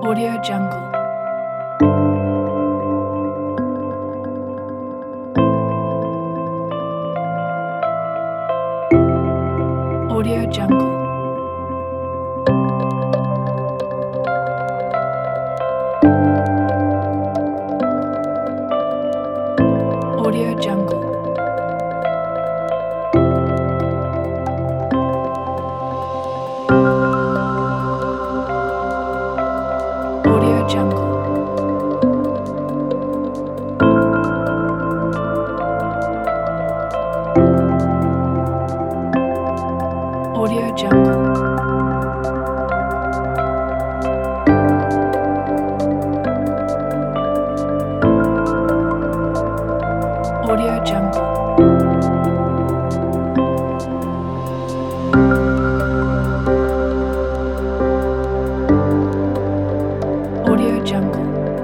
Audio Jungle. Audio Jungle. Audio Jungle. Audio Jungle. Audio Jungle. Audio Jungle. Audio Jungle.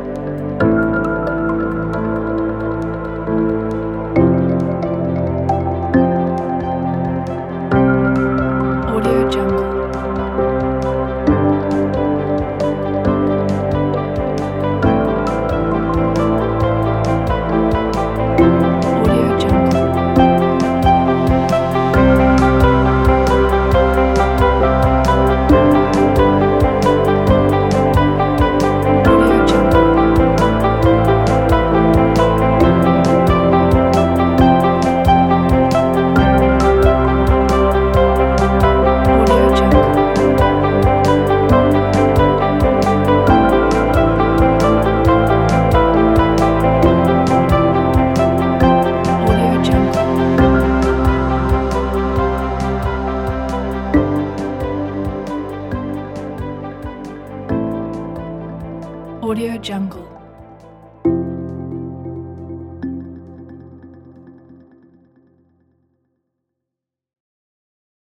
Audio Jungle. Audio Jungle. Audio Jungle. Audio Jungle. Audio Jungle. Audio Jungle.